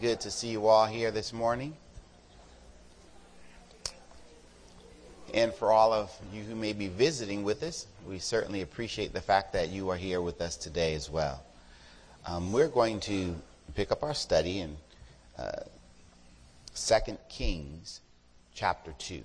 Good to see you all here this morning. And for all of you who may be visiting with us, we certainly appreciate the fact that you are here with us today as well. We're going to pick up our study in 2 Kings chapter 2.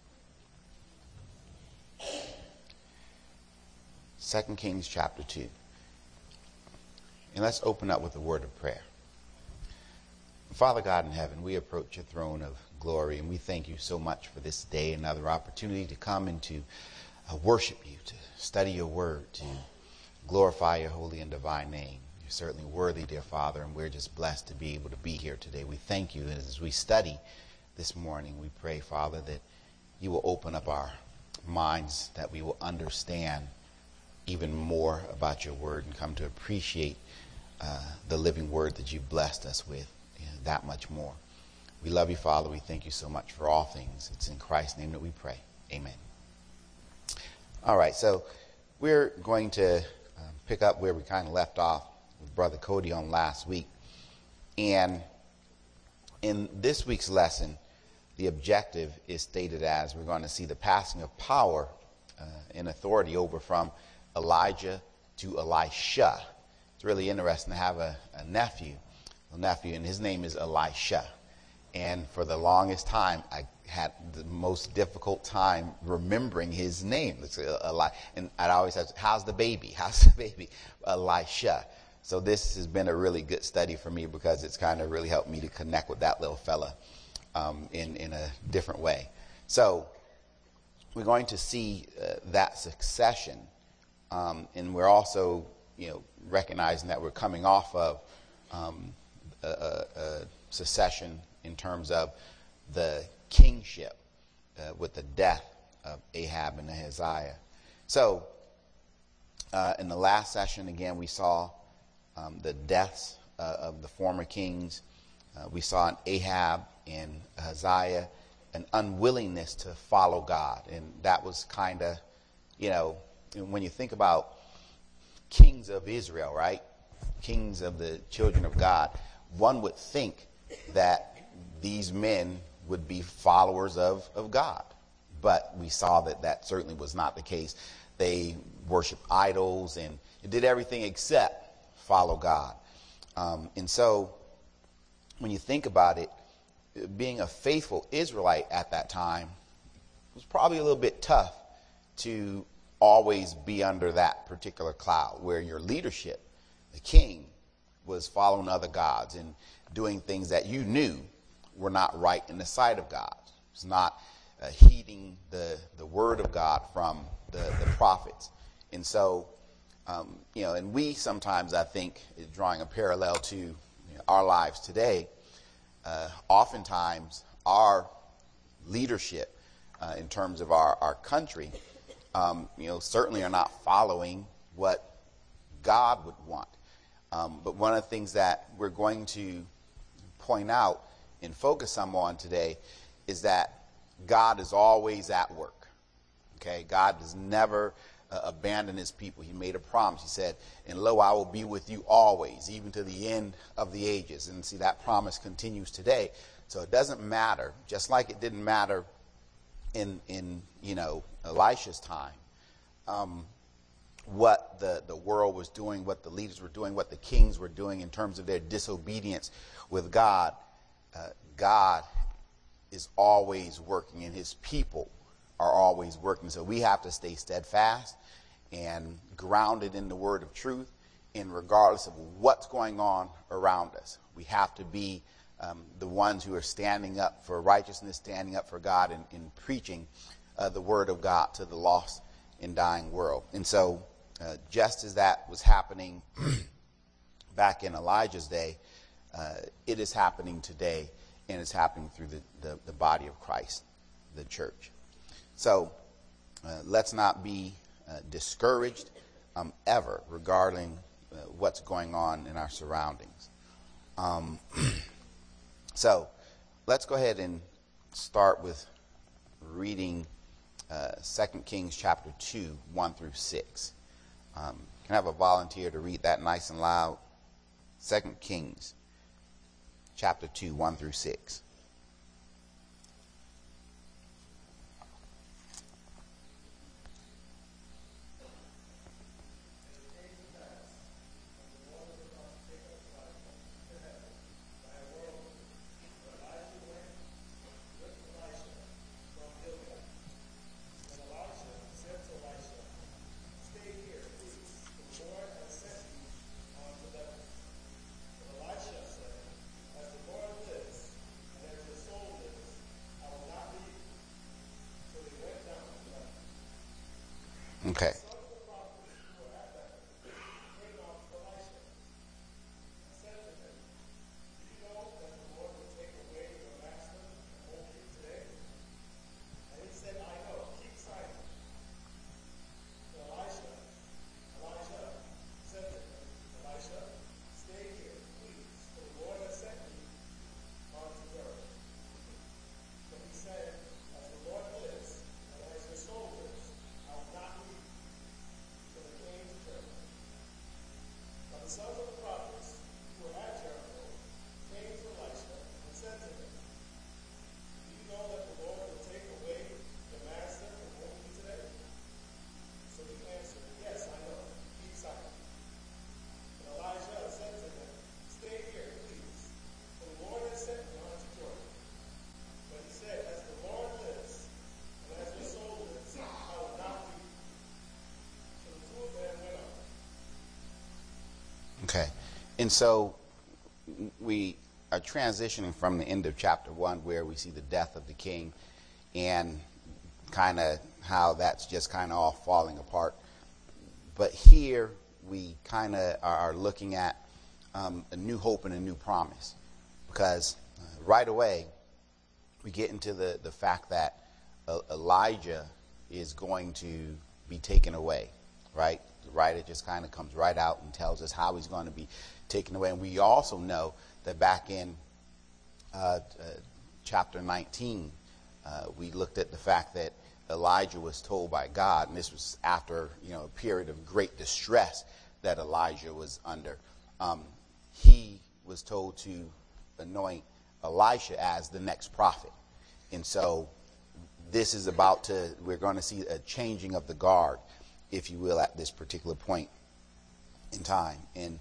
2 Kings chapter 2. And let's open up with a word of prayer. Father God in heaven, we approach your throne of glory, and we thank you so much for this day, another opportunity to come and to worship you, to study your word, to glorify your holy and divine name. You're certainly worthy, dear Father, and we're just blessed to be able to be here today. We thank you, and as we study this morning, we pray, Father, that you will open up our minds, that we will understand even more about your word and come to appreciate the living word that you've blessed us with. That much more. We love you, Father. We thank you so much for all things. It's in Christ's name that we pray. Amen. All right, so we're going to pick up where we kind of left off with Brother Cody on last week. And in this week's lesson, the objective is stated as we're going to see the passing of power and authority over from Elijah to Elisha. It's really interesting to have a nephew, and his name is Elisha. And for the longest time, I had the most difficult time remembering his name. And I'd always ask, how's the baby? How's the baby? Elisha. So this has been a really good study for me because it's kind of really helped me to connect with that little fella in a different way. So we're going to see that succession. And we're also, recognizing that we're coming off of a secession in terms of the kingship with the death of Ahab and Ahaziah. So in the last session, again, we saw the deaths of the former kings. We saw in Ahab and Ahaziah an unwillingness to follow God. And that was kind of, when you think about kings of Israel, right? Kings of the children of God, one would think that these men would be followers of God. But we saw that certainly was not the case. They worshiped idols and did everything except follow God. And so when you think about it, being a faithful Israelite at that time was probably a little bit tough to always be under that particular cloud where your leadership, the king, was following other gods and doing things that you knew were not right in the sight of God. It's not heeding the word of God from the prophets. And so, and we sometimes, I think, drawing a parallel to our lives today, oftentimes our leadership in terms of our country, certainly are not following what God would want. But one of the things that we're going to point out and focus some on today is that God is always at work. Okay, God does never abandon his people. He made a promise. He said, and lo, I will be with you always, even to the end of the ages. And see, that promise continues today. So it doesn't matter, just like it didn't matter in Elisha's time, what the world was doing, what the leaders were doing, what the kings were doing in terms of their disobedience with God. God is always working, and his people are always working. So we have to stay steadfast and grounded in the word of truth, and regardless of what's going on around us, we have to be the ones who are standing up for righteousness, standing up for God, and preaching the word of God to the lost and dying world. And so just as that was happening back in Elijah's day, it is happening today, and it's happening through the body of Christ, the church. So let's not be discouraged ever regarding what's going on in our surroundings. So let's go ahead and start with reading 2 Kings chapter 2, 1 through 6. Can I have a volunteer to read that nice and loud? 2 Kings chapter 2, 1 through 6. Okay. Okay. And so we are transitioning from the end of chapter 1 where we see the death of the king and kind of how that's just kind of all falling apart. But here we kind of are looking at a new hope and a new promise, because right away we get into the fact that Elijah is going to be taken away, right? The writer just kind of comes right out and tells us how he's going to be taken away. And we also know that back in chapter 19, we looked at the fact that Elijah was told by God, and this was after a period of great distress that Elijah was under. He was told to anoint Elisha as the next prophet. And so this is we're going to see a changing of the guard, if you will, at this particular point in time. And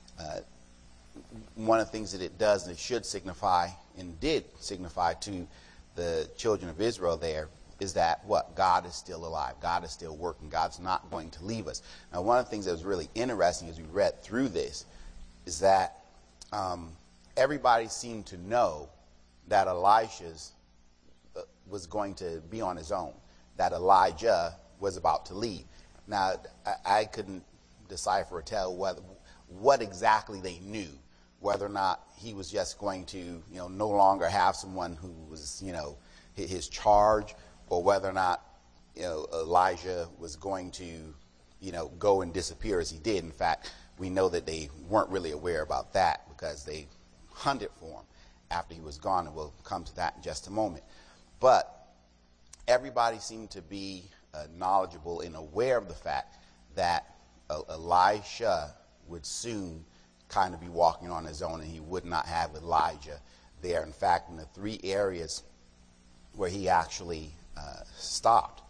one of the things that it does, and it should signify, and did signify to the children of Israel there, is that what? God is still alive. God is still working. God's not going to leave us. Now, one of the things that was really interesting as we read through this is that everybody seemed to know that Elisha's was going to be on his own, that Elijah was about to leave. Now, I couldn't decipher or tell what exactly they knew, whether or not he was just going to, no longer have someone who was, his charge, or whether or not, Elijah was going to, go and disappear as he did. In fact, we know that they weren't really aware about that because they hunted for him after he was gone, and we'll come to that in just a moment. But everybody seemed to be knowledgeable and aware of the fact that Elisha would soon kind of be walking on his own, and he would not have Elijah there. In fact, in the 3 areas where he actually stopped,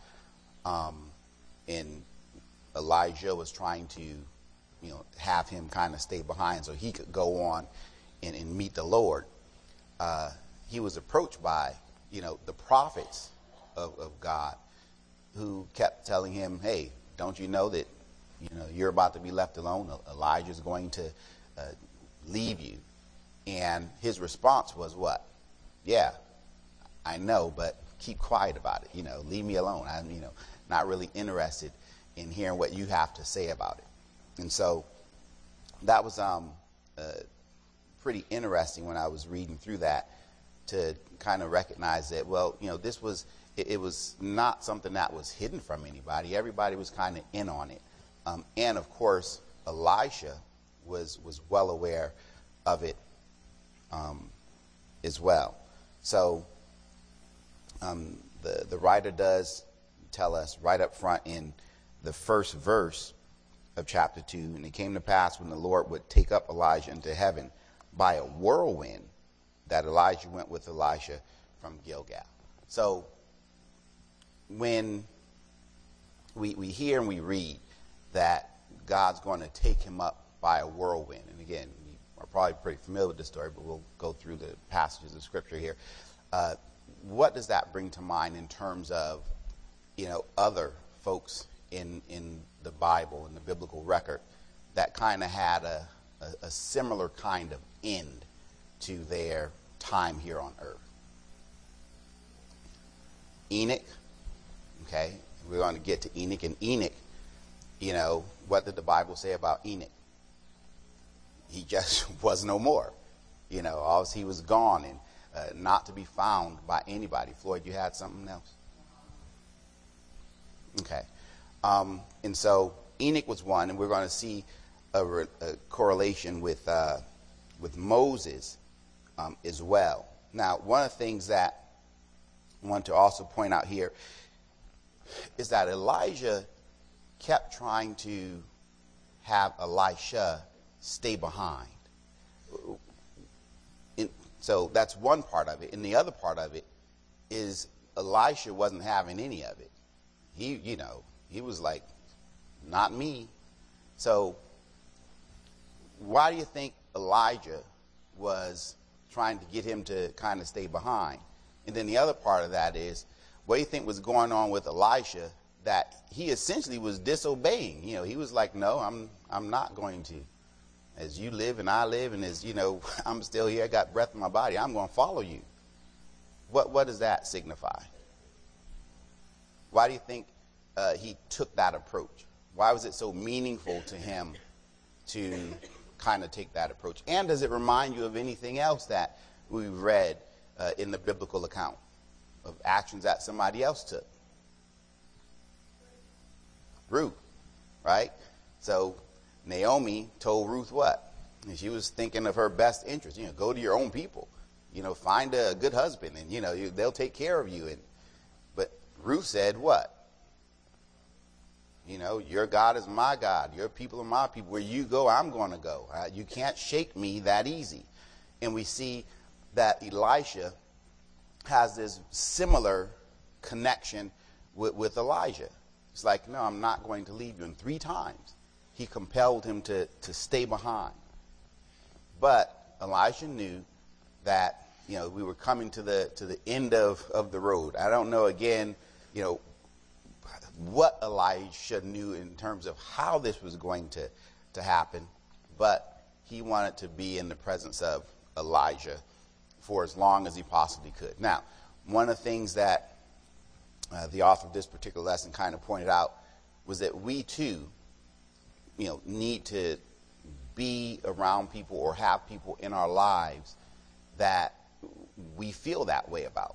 and Elijah was trying to, have him kind of stay behind so he could go on and meet the Lord. He was approached by, the prophets of God, who kept telling him, hey, don't you know that, you're about to be left alone? Elijah's going to leave you. And his response was what? Yeah, I know, but keep quiet about it. Leave me alone. I'm, not really interested in hearing what you have to say about it. And so that was pretty interesting when I was reading through that, to kind of recognize that, well, this was, it was not something that was hidden from anybody. Everybody was kind of in on it. And of course, Elisha was well aware of it as well. So the writer does tell us right up front in the first verse of chapter 2, and it came to pass when the Lord would take up Elijah into heaven by a whirlwind that Elijah went with Elisha from Gilgal. So when we hear and we read that God's going to take him up by a whirlwind, and again, you are probably pretty familiar with this story, but we'll go through the passages of Scripture here. What does that bring to mind in terms of, other folks in the Bible, in the biblical record, that kind of had a similar kind of end to their time here on earth? Enoch, okay, we're going to get to Enoch. And Enoch, what did the Bible say about Enoch? He just was no more. Obviously he was gone and not to be found by anybody. Floyd, you had something else? Okay. And so Enoch was one, and we're going to see a correlation with Moses as well. Now, one of the things that I want to also point out here is that Elijah kept trying to have Elisha stay behind. So that's one part of it. And the other part of it is Elisha wasn't having any of it. He was like, not me. So why do you think Elijah was trying to get him to kind of stay behind? And then the other part of that is, what do you think was going on with Elisha that he essentially was disobeying? He was like, no, I'm not going to. As you live and I live, and as I'm still here, I got breath in my body, I'm going to follow you. What does that signify? Why do you think he took that approach? Why was it so meaningful to him to kind of take that approach? And does it remind you of anything else that we've read in the biblical account of actions that somebody else took? Ruth, right? So Naomi told Ruth what? And she was thinking of her best interest. Go to your own people. Find a good husband, and they'll take care of you. But Ruth said what? Your God is my God. Your people are my people. Where you go, I'm going to go. You can't shake me that easy. And we see that Elisha has this similar connection with Elijah. It's like, no, I'm not going to leave you. And 3 times he compelled him to stay behind. But Elisha knew that, we were coming to the end of the road. I don't know, again, what Elisha knew in terms of how this was going to happen, but he wanted to be in the presence of Elijah for as long as he possibly could. Now, one of the things that the author of this particular lesson kind of pointed out was that we too, need to be around people or have people in our lives that we feel that way about.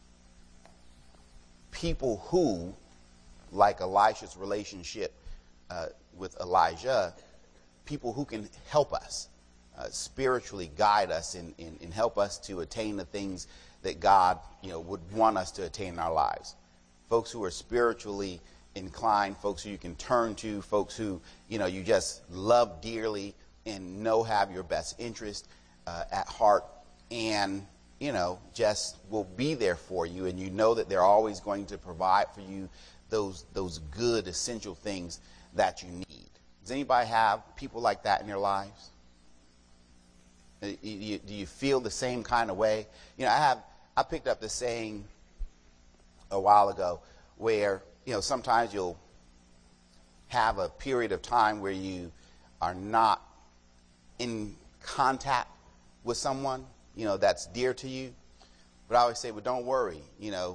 People who, like Elisha's relationship with Elijah, people who can help us, spiritually guide us and help us to attain the things that God, would want us to attain in our lives. Folks who are spiritually inclined, folks who you can turn to, folks who, you just love dearly and have your best interest at heart, and, just will be there for you, and that they're always going to provide for you those good essential things that you need. Does anybody have people like that in their lives? Do you feel the same kind of way? I picked up this saying a while ago where, sometimes you'll have a period of time where you are not in contact with someone, that's dear to you. But I always say, well, don't worry,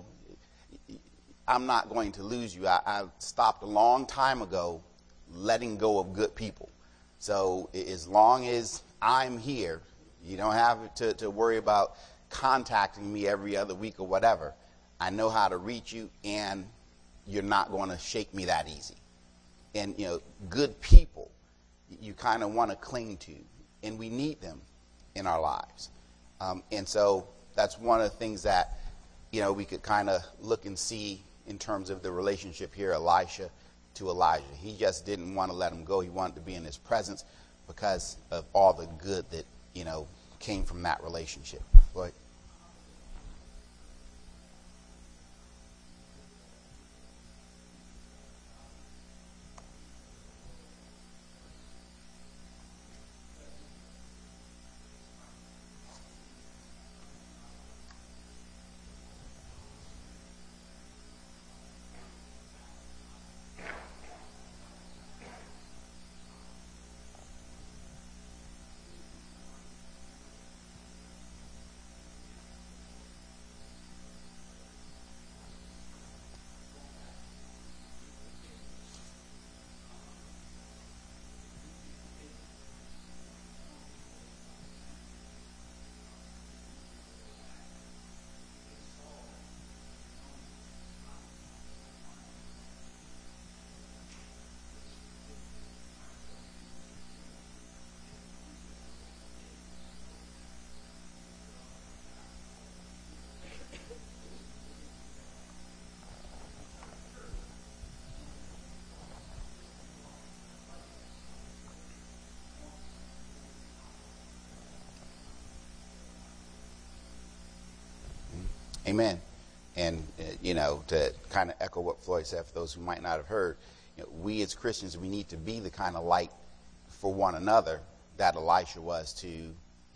I'm not going to lose you. I stopped a long time ago letting go of good people. So as long as I'm here, you don't have to worry about contacting me every other week or whatever. I know how to reach you, and you're not going to shake me that easy. And, good people, you kind of want to cling to, and we need them in our lives. And so that's one of the things that, we could kind of look and see in terms of the relationship here, Elisha to Elijah. He just didn't want to let him go. He wanted to be in his presence because of all the good that, came from that relationship. Floyd. Amen. And, to kind of echo what Floyd said, for those who might not have heard, we as Christians, we need to be the kind of light for one another that Elijah was to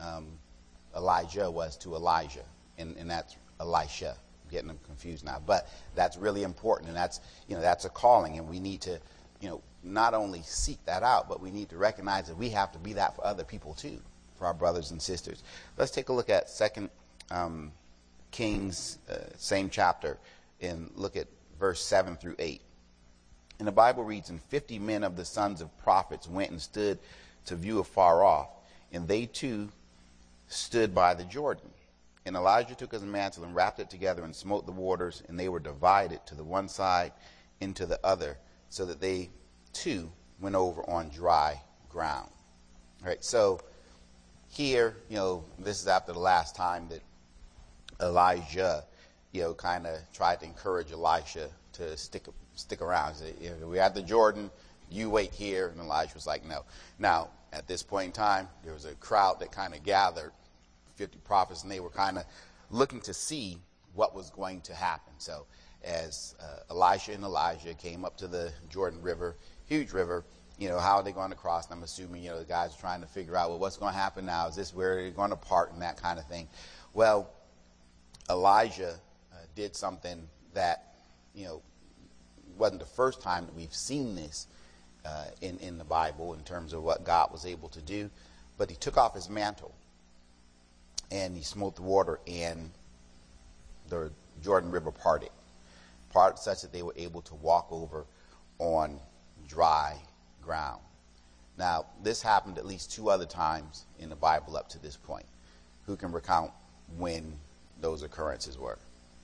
Elijah. And that's Elisha. I'm getting them confused now. But that's really important. And that's a calling. And we need to, not only seek that out, but we need to recognize that we have to be that for other people too, for our brothers and sisters. Let's take a look at 2 Kings, same chapter, and look at verse 7 through 8. And the Bible reads, "And 50 men of the sons of prophets went and stood to view afar off, and they too stood by the Jordan. And Elijah took his mantle and wrapped it together and smote the waters, and they were divided to the one side and to the other, so that they too went over on dry ground." All right, so here, this is after the last time that Elijah, kind of tried to encourage Elisha to stick around. Say, we're at the Jordan, you wait here. And Elijah was like, no. Now, at this point in time, there was a crowd that kind of gathered, 50 prophets, and they were kind of looking to see what was going to happen. So as Elisha and Elijah came up to the Jordan River, huge river, how are they going to cross? And I'm assuming, the guys are trying to figure out, well, what's going to happen now? Is this where they're going to part and that kind of thing? Well, Elijah did something that, wasn't the first time that we've seen this in the Bible in terms of what God was able to do. But he took off his mantle and he smote the water, and the Jordan River parted such that they were able to walk over on dry ground. Now, this happened at least 2 other times in the Bible up to this point. Who can recount when those occurrences were?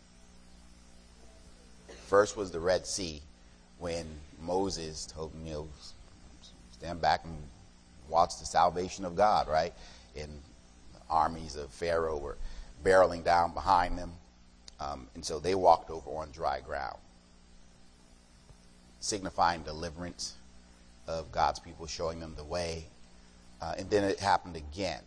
First was the Red Sea, when Moses told him, stand back and watch the salvation of God, right? And the armies of Pharaoh were barreling down behind them. And so they walked over on dry ground, signifying deliverance of God's people, showing them the way. And then it happened again.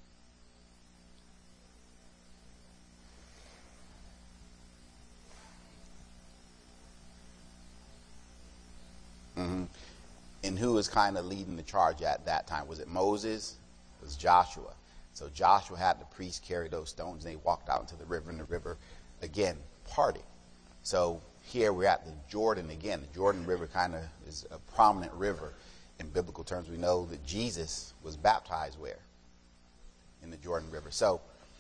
Mm-hmm. And who was kind of leading the charge at that time? Was it Moses? It was Joshua. So Joshua had the priests carry those stones, and they walked out into the river, and the river again parted. So here we're at the Jordan again. The Jordan River kind of is a prominent river in biblical terms. We know that Jesus was baptized where? In the Jordan River. So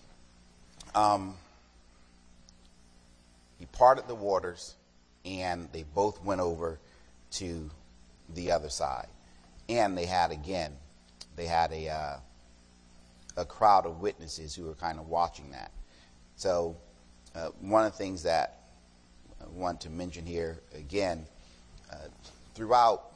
he parted the waters, and they both went over to the other side. And they had a crowd of witnesses who were kind of watching that. So one of the things that I want to mention here again, throughout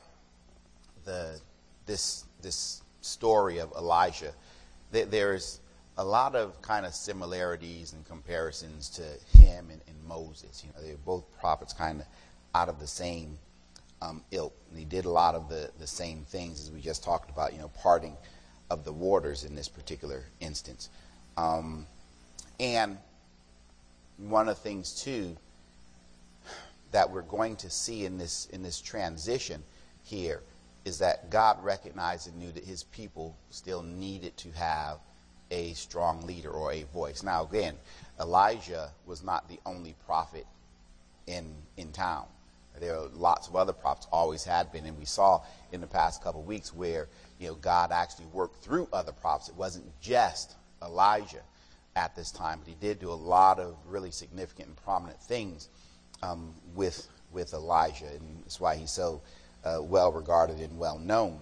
this story of Elijah, there's a lot of kind of similarities and comparisons to him and Moses. They're both prophets kind of out of the same ilk. And he did a lot of the same things as we just talked about, parting of the waters in this particular instance. And one of the things, too, that we're going to see in this transition here is that God recognized and knew that his people still needed to have a strong leader or a voice. Now, again, Elijah was not the only prophet in town. There are lots of other prophets, always had been, and we saw in the past couple of weeks where God actually worked through other prophets. It wasn't just Elijah at this time, but he did do a lot of really significant and prominent things with Elijah, and that's why he's so well regarded and well known.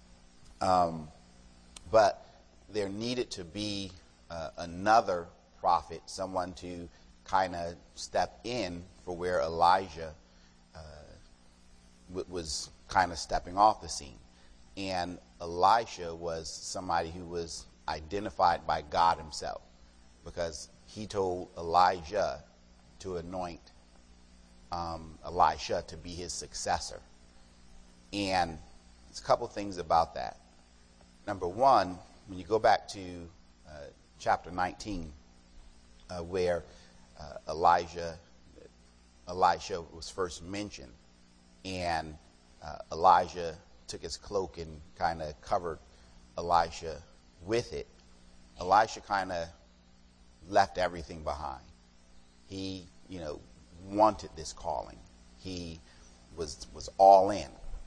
But there needed to be another prophet, someone to kind of step in for where Elijah was kind of stepping off the scene. And Elisha was somebody who was identified by God himself, because he told Elijah to anoint Elisha to be his successor. And there's a couple things about that. Number one, when you go back to chapter 19, where Elisha was first mentioned, and Elijah took his cloak and kind of covered Elisha with it, Elisha kind of left everything behind. He, wanted this calling. He was all in.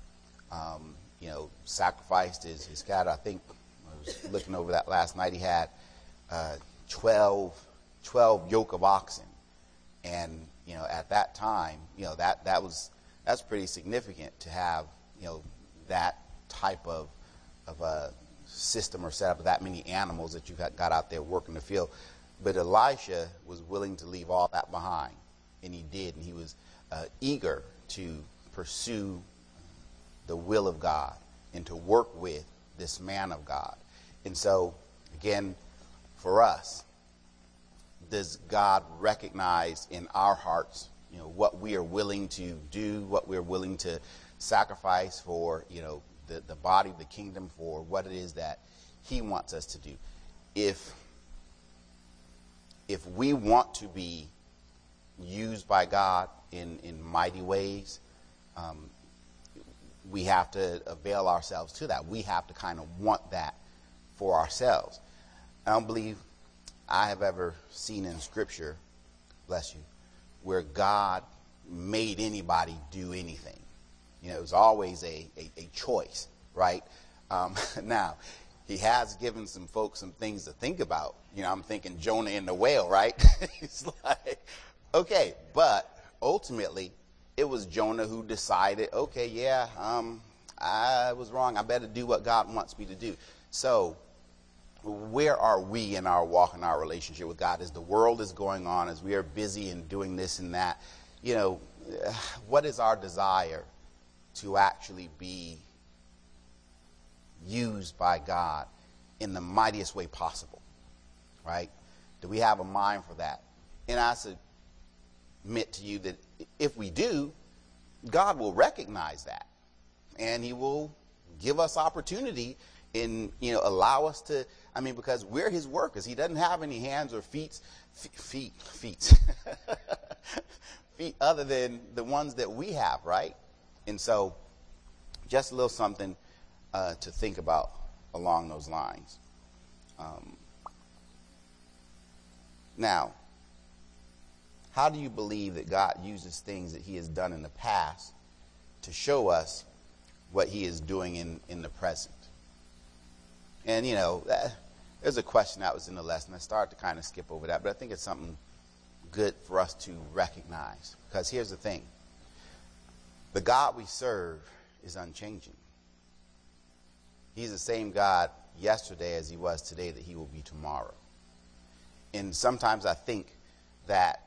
Sacrificed his cattle. I think I was looking over that last night. He had 12 yoke of oxen, and at that time, that's pretty significant to have that type of a system or setup of that many animals that you got out there working the field. But Elisha was willing to leave all that behind, and he did, and he was eager to pursue the will of God and to work with this man of God. And so, again, for us, does God recognize in our hearts, what we are willing to do, what we're willing to sacrifice for, the body of the kingdom, for what it is that he wants us to do? If we want to be used by God in mighty ways, we have to avail ourselves to that. We have to kind of want that for ourselves. I don't believe I have ever seen in Scripture, bless you, where God made anybody do anything. It was always a choice, right? Now, he has given some folks some things to think about. I'm thinking Jonah and the whale, right? It's like, okay, but ultimately, it was Jonah who decided, okay, yeah, I was wrong. I better do what God wants me to do. So where are we in our walk, in our relationship with God, as the world is going on, as we are busy and doing this and that? What is our desire to actually be used by God in the mightiest way possible, right? Do we have a mind for that? And I submit to you that if we do, God will recognize that, and he will give us opportunity and allow us to, because we're his workers. He doesn't have any hands or feet other than the ones that we have, right? And so just a little something to think about along those lines. Now, how do you believe that God uses things that he has done in the past to show us what he is doing in the present? And, there's a question that was in the lesson. I started to kind of skip over that, but I think it's something good for us to recognize. Because here's the thing. The God we serve is unchanging. He's the same God yesterday as he was today, that he will be tomorrow. And sometimes I think that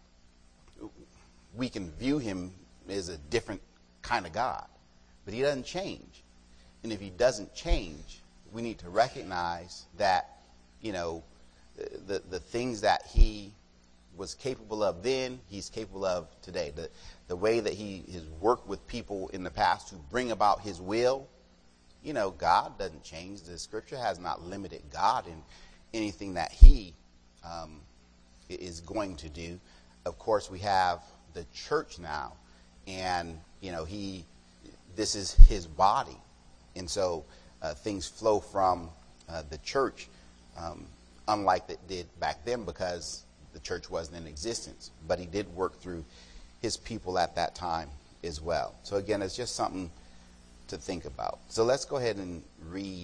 we can view him as a different kind of God, but he doesn't change. And if he doesn't change, we need to recognize that, the things that he was capable of then, he's capable of today. The way that he has worked with people in the past to bring about his will, God doesn't change. The Scripture has not limited God in anything that he is going to do. Of course, we have the church now, and this is his body, and so things flow from the church, unlike it did back then because the church wasn't in existence. But he did work through his people at that time as well. So again, it's just something to think about. So let's go ahead and read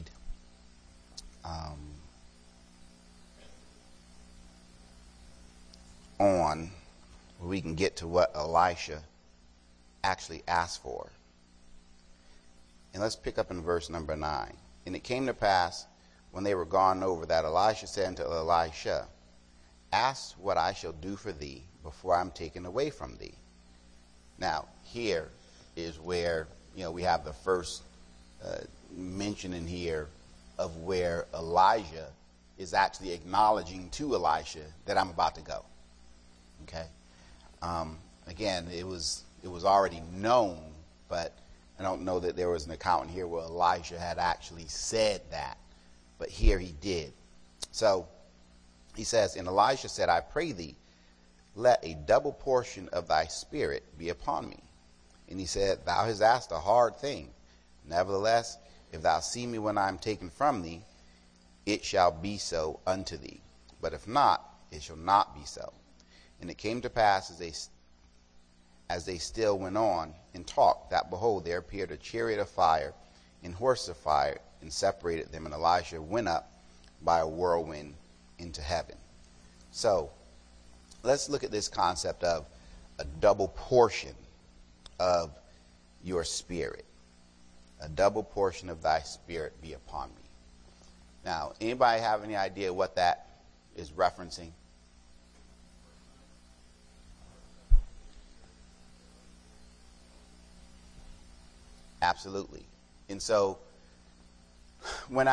on where we can get to what Elisha actually asked for. And let's pick up in verse number 9. And it came to pass, when they were gone over, that Elisha said unto Elisha, ask what I shall do for thee before I'm taken away from thee. Now, here is where we have the first mention in here of where Elijah is actually acknowledging to Elisha that I'm about to go. Okay. Again, it was already known, but I don't know that there was an account in here where Elijah had actually said that, but here he did. So he says, and Elijah said, I pray thee, let a double portion of thy spirit be upon me. And he said, thou hast asked a hard thing. Nevertheless, if thou see me when I am taken from thee, it shall be so unto thee. But if not, it shall not be so. And it came to pass, as they still went on and talked, that behold, there appeared a chariot of fire and horses of fire, and separated them. And Elisha went up by a whirlwind into heaven. So let's look at this concept of a double portion of your spirit. A double portion of thy spirit be upon me. Now, anybody have any idea what that is referencing? Absolutely. And so when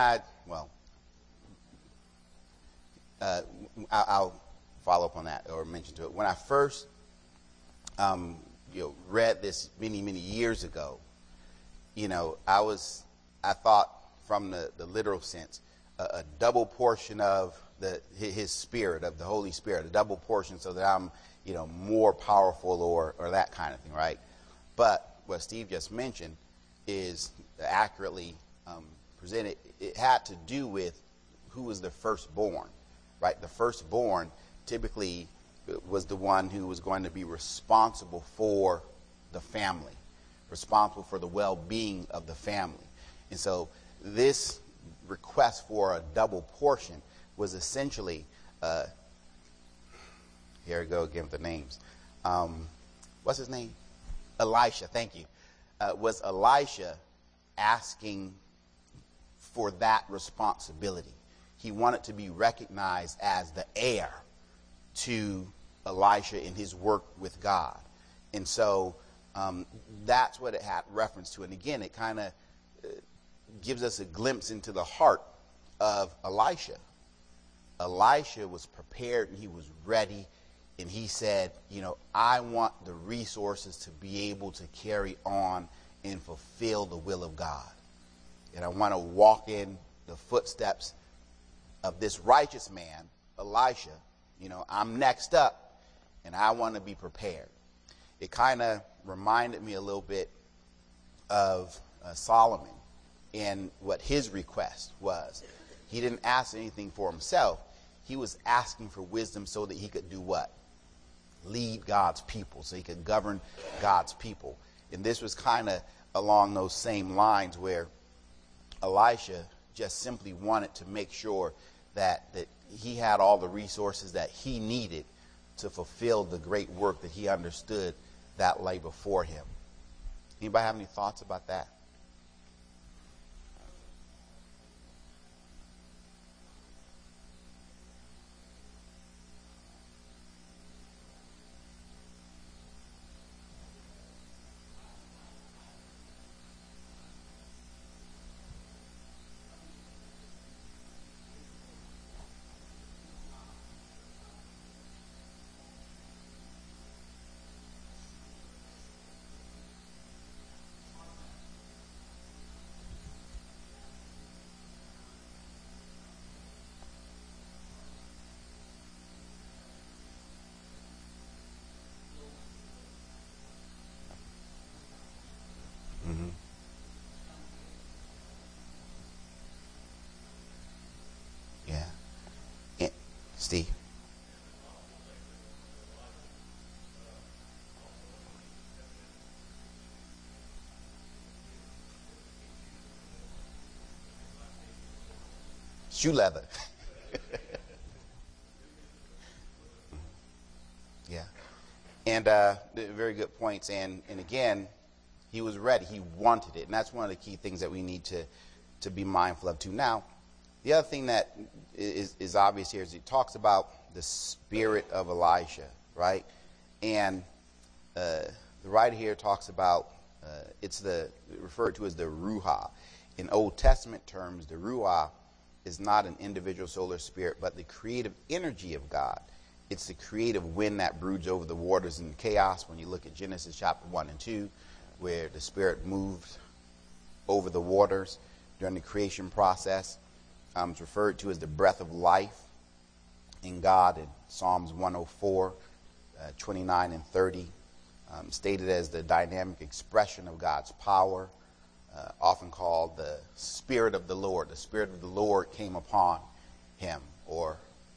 I'll follow up on that or mention to it. When I first read this many years ago, I thought from the literal sense, a double portion of his spirit, of the Holy Spirit, a double portion so that I'm more powerful or that kind of thing, right? But what Steve just mentioned is accurately presented. It had to do with who was the firstborn, right? The firstborn typically was the one who was going to be responsible for the family, responsible for the well-being of the family. And so this request for a double portion was essentially, here we go again with the names. What's his name? Elisha, thank you. Was Elisha asking for that responsibility? He wanted to be recognized as the heir to Elisha in his work with God. And so that's what it had reference to. And again, it kind of gives us a glimpse into the heart of Elisha. Elisha was prepared and he was ready. And he said, I want the resources to be able to carry on and fulfill the will of God. And I want to walk in the footsteps of this righteous man, Elisha. I'm next up, and I want to be prepared. It kind of reminded me a little bit of Solomon and what his request was. He didn't ask anything for himself. He was asking for wisdom so that he could do what? Lead God's people, so he could govern God's people. And this was kind of along those same lines where Elisha just simply wanted to make sure that he had all the resources that he needed to fulfill the great work that he understood that lay before him. Anybody have any thoughts about that? Steve. Shoe leather. Yeah. And very good points. And again, he was ready. He wanted it. And that's one of the key things that we need to be mindful of too. Now, the other thing that is obvious here is it talks about the spirit of Elisha, right? And the writer here talks about it's referred to as the Ruach. In Old Testament terms, the Ruach is not an individual solar spirit, but the creative energy of God. It's the creative wind that broods over the waters and chaos. When you look at Genesis chapter 1 and 2, where the Spirit moved over the waters during the creation process, it's referred to as the breath of life in God in Psalms 104, 29 and 30, stated as the dynamic expression of God's power, often called the Spirit of the Lord. The Spirit of the Lord came upon him, or,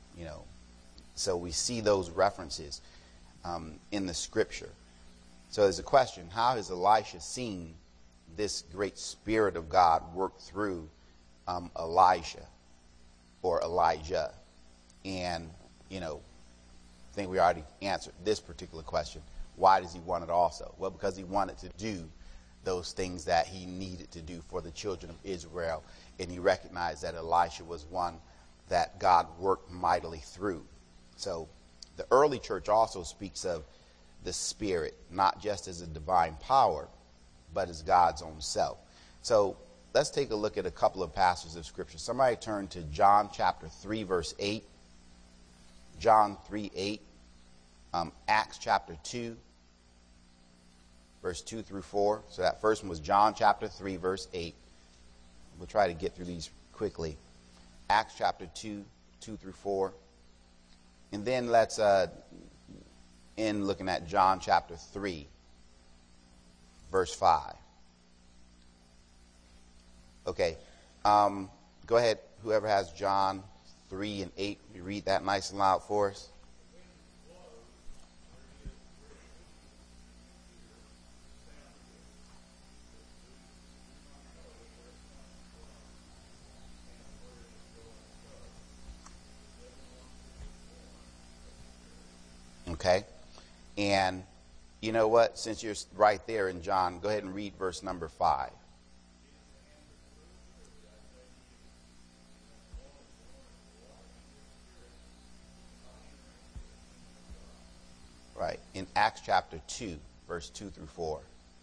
so we see those references in the scripture. So there's a question, how has Elisha seen this great Spirit of God work through Elisha or Elijah? And, I think we already answered this particular question. Why does he want it also? Well, because he wanted to do those things that he needed to do for the children of Israel. And he recognized that Elisha was one that God worked mightily through. So the early church also speaks of the Spirit, not just as a divine power, but as God's own self. So let's take a look at a couple of passages of Scripture. Somebody turn to John chapter 3, verse 8. John 3:8. Acts chapter 2, verse 2 through 4. So that first one was John chapter 3, verse 8. We'll try to get through these quickly. Acts chapter 2, 2 through 4. And then let's end looking at John chapter 3, verse 5. Okay. Go ahead. Whoever has John 3 and 8, you read that nice and loud for us. Okay. And you know what? Since you're right there in John, go ahead and read verse number 5. Right. In Acts chapter 2, verse 2 through 4.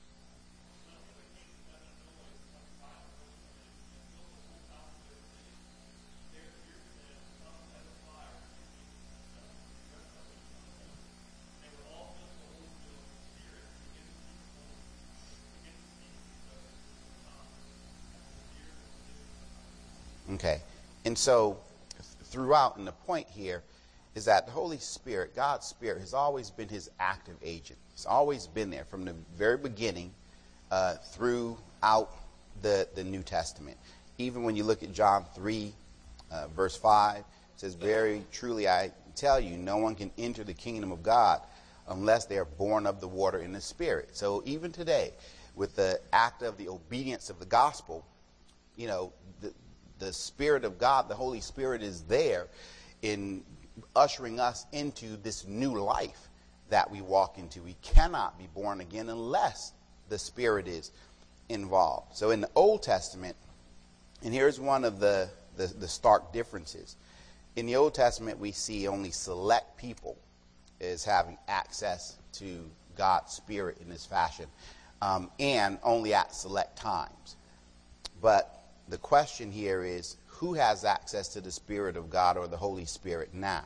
Okay. And so throughout, and the point here is that the Holy Spirit, God's Spirit, has always been his active agent. It's always been there from the very beginning throughout the New Testament. Even when you look at John 3, verse 5, it says, very truly I tell you, no one can enter the kingdom of God unless they are born of the water and the Spirit. So even today, with the act of the obedience of the gospel, the Spirit of God, the Holy Spirit, is there in ushering us into this new life that we walk into. We cannot be born again unless the Spirit is involved. So in the Old Testament, and here's one of the stark differences. In the Old Testament, we see only select people as having access to God's Spirit in this fashion, and only at select times. But the question here is, who has access to the Spirit of God or the Holy Spirit now?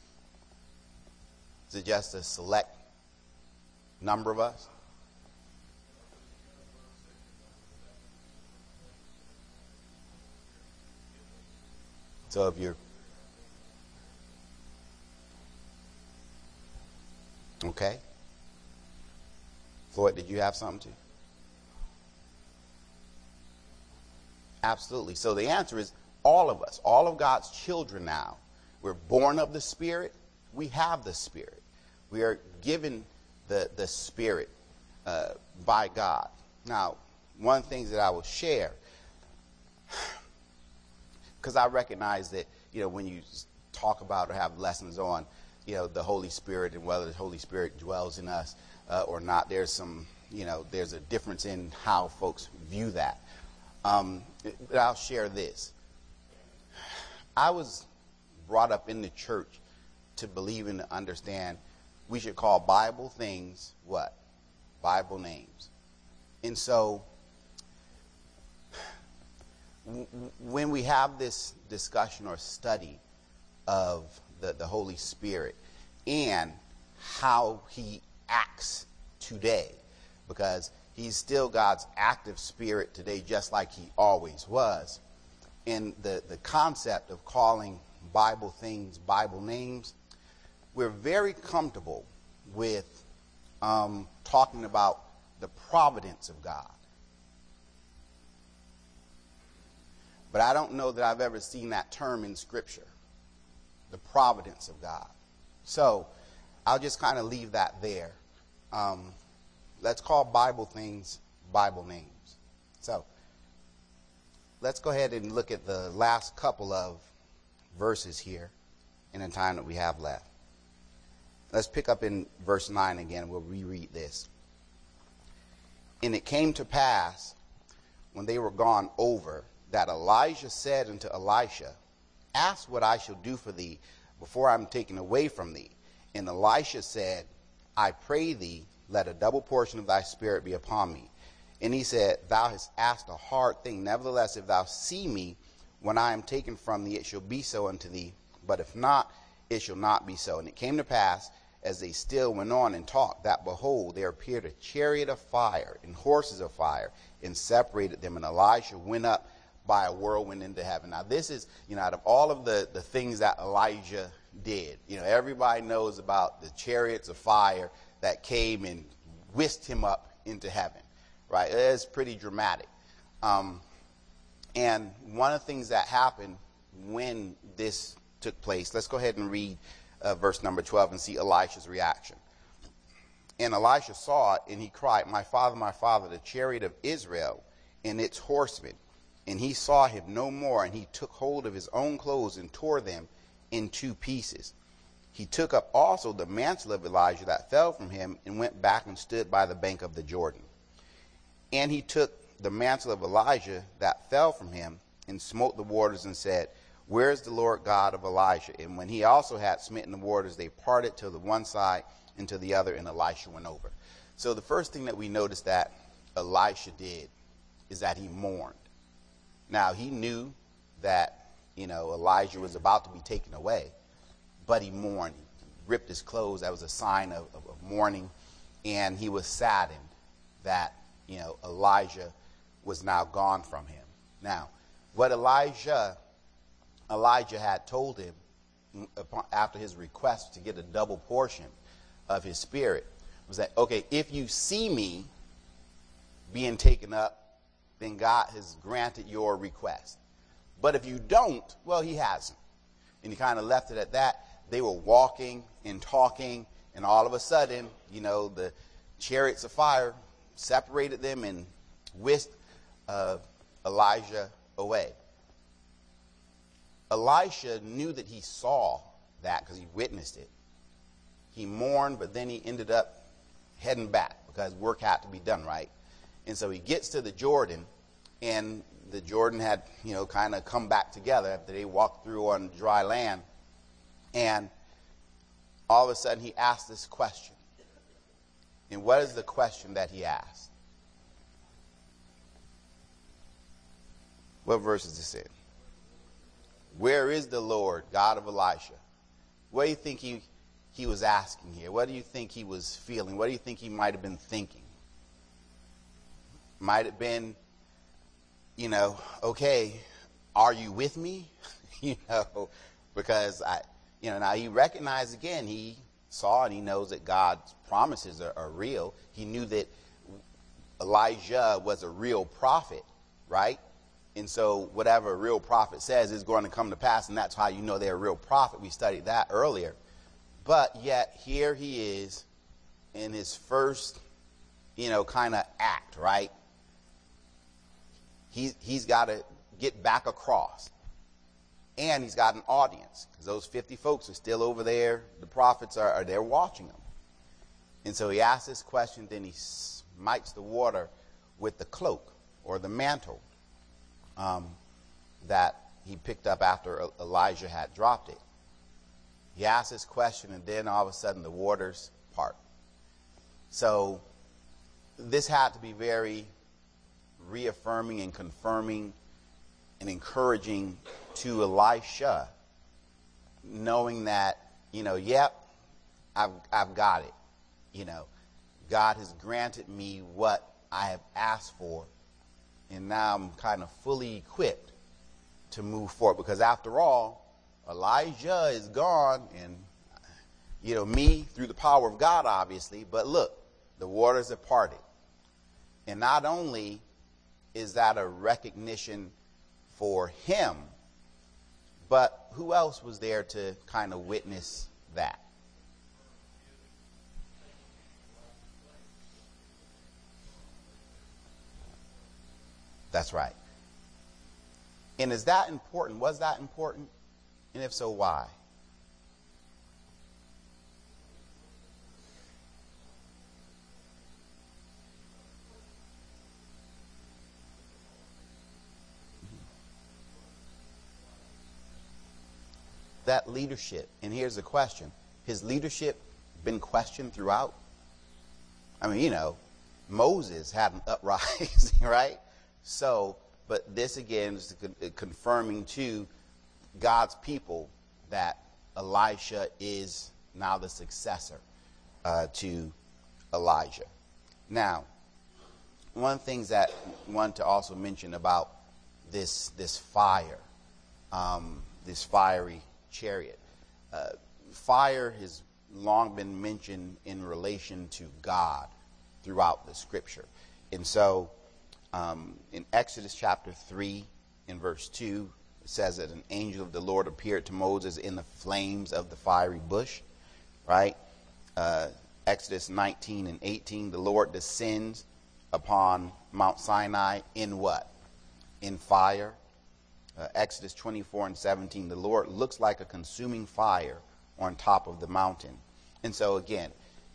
Is it just a select number of us? So if you're... Okay. Floyd, did you have something to? Absolutely. So the answer is all of us, all of God's children now, we're born of the Spirit, we have the Spirit. We are given the Spirit by God. Now, one of the things that I will share, because I recognize that, when you talk about or have lessons on, the Holy Spirit and whether the Holy Spirit dwells in us or not, there's some, there's a difference in how folks view that. But I'll share this. I was brought up in the church to believe and to understand we should call Bible things what? Bible names. And so when we have this discussion or study of the Holy Spirit and how he acts today, because he's still God's active spirit today, just like he always was. And the concept of calling Bible things Bible names, we're very comfortable with talking about the providence of God. But I don't know that I've ever seen that term in Scripture, the providence of God. So I'll just kind of leave that there. Let's call Bible things Bible names. So let's go ahead and look at the last couple of verses here in the time that we have left. Let's pick up in verse 9 again. We'll reread this. And it came to pass, when they were gone over, that Elijah said unto Elisha, ask what I shall do for thee before I am taken away from thee. And Elisha said, I pray thee, let a double portion of thy spirit be upon me. And he said, thou hast asked a hard thing. Nevertheless, if thou see me when I am taken from thee, it shall be so unto thee. But if not, it shall not be so. And it came to pass, as they still went on and talked, that behold, there appeared a chariot of fire and horses of fire, and separated them. And Elisha went up by a whirlwind into heaven. Now this is, out of all of the things that Elijah did, everybody knows about the chariots of fire that came and whisked him up into heaven, right? It's pretty dramatic. And one of the things that happened when this took place, let's go ahead and read verse number 12 and see Elisha's reaction. And Elisha saw it, and he cried, my father, the chariot of Israel and its horsemen. And he saw him no more, and he took hold of his own clothes and tore them in two pieces. He took up also the mantle of Elijah that fell from him, and went back and stood by the bank of the Jordan. And he took the mantle of Elijah that fell from him, and smote the waters, and said, where is the Lord God of Elijah? And when he also had smitten the waters, they parted to the one side and to the other, and Elisha went over. So the first thing that we notice that Elisha did is that he mourned. Now, he knew that, Elijah was about to be taken away, but he mourned. He ripped his clothes. That was a sign of mourning. And he was saddened that, Elijah was now gone from him. Now, what Elijah had told him after his request to get a double portion of his spirit was that, okay, if you see me being taken up, then God has granted your request. But if you don't, well, he hasn't. And he kind of left it at that. They were walking and talking, and all of a sudden, the chariots of fire separated them and whisked Elijah away. Elisha knew that he saw that because he witnessed it. He mourned, but then he ended up heading back because work had to be done, right? And so he gets to the Jordan, and the Jordan had, kind of come back together after they walked through on dry land. And all of a sudden he asked this question. And what is the question that he asked? What verse is this in? Where is the Lord, God of Elisha? What do you think he was asking here? What do you think he was feeling? What do you think he might have been thinking? Might have been, okay, are you with me? Because now he recognized again, he saw and he knows that God's promises are real. He knew that Elijah was a real prophet, right? And so whatever a real prophet says is going to come to pass, and that's how you know they're a real prophet. We studied that earlier. But yet here he is in his first, kind of act, right? He's got to get back across. And he's got an audience, because those 50 folks are still over there. The prophets are there watching him. And so he asks this question, then he smites the water with the cloak or the mantle that he picked up after Elijah had dropped it. He asks this question, and then all of a sudden the waters part. So this had to be very reaffirming and confirming and encouraging to Elisha, knowing that, yep, I've got it. God has granted me what I have asked for, and now I'm kind of fully equipped to move forward. Because after all, Elijah is gone, and, me through the power of God, obviously, but look, the waters have parted. And not only is that a recognition for him, but who else was there to kind of witness that? That's right. And is that important? Was that important? And if so, why? That leadership, and here's the question, his leadership been questioned throughout? I mean, Moses had an uprising, right? So, but this again is confirming to God's people that Elisha is now the successor to Elijah. Now, one of the things that I want to also mention about this fire, this fiery chariot. Fire has long been mentioned in relation to God throughout the scripture. And so in Exodus chapter 3 in verse 2, it says that an angel of the Lord appeared to Moses in the flames of the fiery bush, right? Exodus 19 and 18, the Lord descends upon Mount Sinai in what? In fire. Exodus 24 and 17, the Lord looks like a consuming fire on top of the mountain. And so again,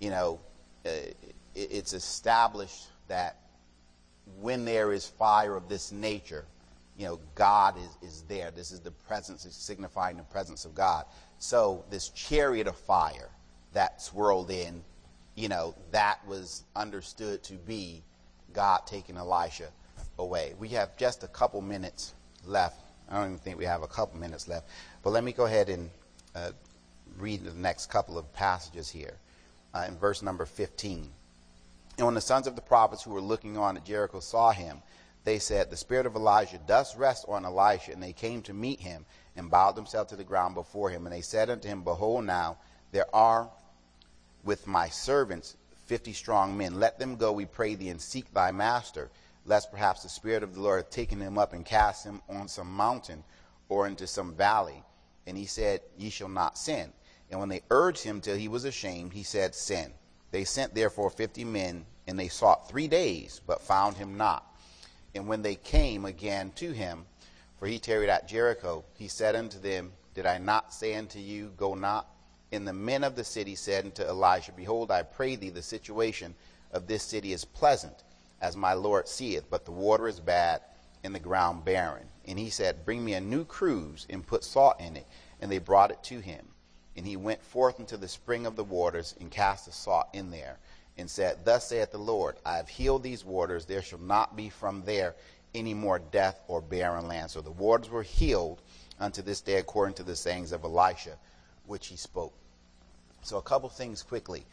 it's established that when there is fire of this nature, God is there. This is the presence, it's signifying the presence of God. So this chariot of fire that swirled in, that was understood to be God taking Elisha away. We have just a couple minutes left. I don't even think we have a couple minutes left. But let me go ahead and read the next couple of passages here. In verse number 15. And when the sons of the prophets who were looking on at Jericho saw him, they said, the spirit of Elijah does rest on Elisha. And they came to meet him and bowed themselves to the ground before him. And they said unto him, behold, now there are with my servants 50 strong men. Let them go, we pray thee, and seek thy master, lest perhaps the Spirit of the Lord have taken him up and cast him on some mountain or into some valley. And he said, ye shall not sin. And when they urged him till he was ashamed, he said, sin. They sent therefore 50 men, and they sought 3 days, but found him not. And when they came again to him, for he tarried at Jericho, he said unto them, did I not say unto you, go not? And the men of the city said unto Elisha, behold, I pray thee, the situation of this city is pleasant, as my Lord seeth, but the water is bad, and the ground barren. And he said, bring me a new cruse, and put salt in it. And they brought it to him. And he went forth into the spring of the waters, and cast the salt in there, and said, thus saith the Lord, I have healed these waters, there shall not be from there any more death or barren land. So the waters were healed unto this day, according to the sayings of Elisha, which he spoke. So a couple things quickly.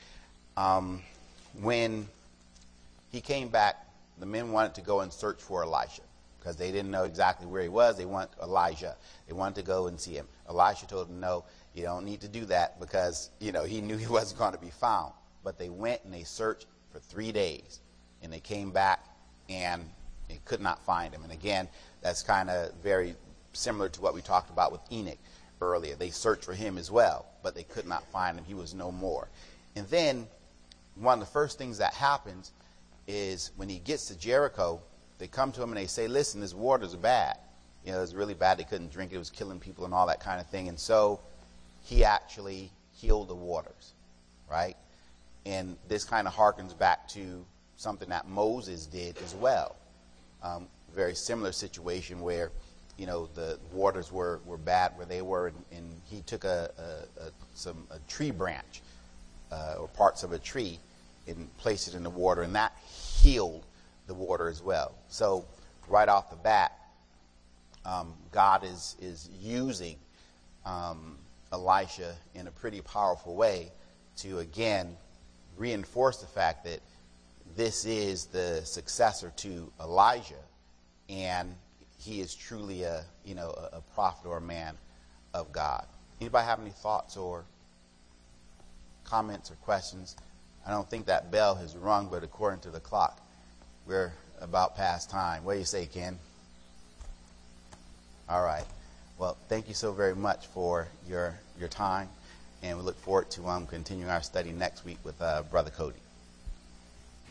When he came back, the men wanted to go and search for Elisha, because they didn't know exactly where he was. They want Elijah. They wanted to go and see him. Elisha told them, no, you don't need to do that, because, he knew he wasn't going to be found. But they went and they searched for 3 days. And they came back, and, and could not find him. And again, that's kind of very similar to what we talked about with Enoch earlier. They searched for him as well, but they could not find him. He was no more. And then one of the first things that happens is when he gets to Jericho, they come to him and they say, listen, this water's bad. You know, it was really bad. They couldn't drink it. It was killing people and all that kind of thing. And so he actually healed the waters, right? And this kind of harkens back to something that Moses did as well. Very similar situation where, you know, the waters were bad where they were, and he took a tree branch or parts of a tree and placed it in the water, and that healed the water as well. So right off the bat, God is using Elisha in a pretty powerful way to, again, reinforce the fact that this is the successor to Elijah, and he is truly a prophet or a man of God. Anybody have any thoughts or comments or questions? I don't think that bell has rung, but according to the clock, we're about past time. What do you say, Ken? All right. Well, thank you so very much for your time, and we look forward to continuing our study next week with Brother Cody.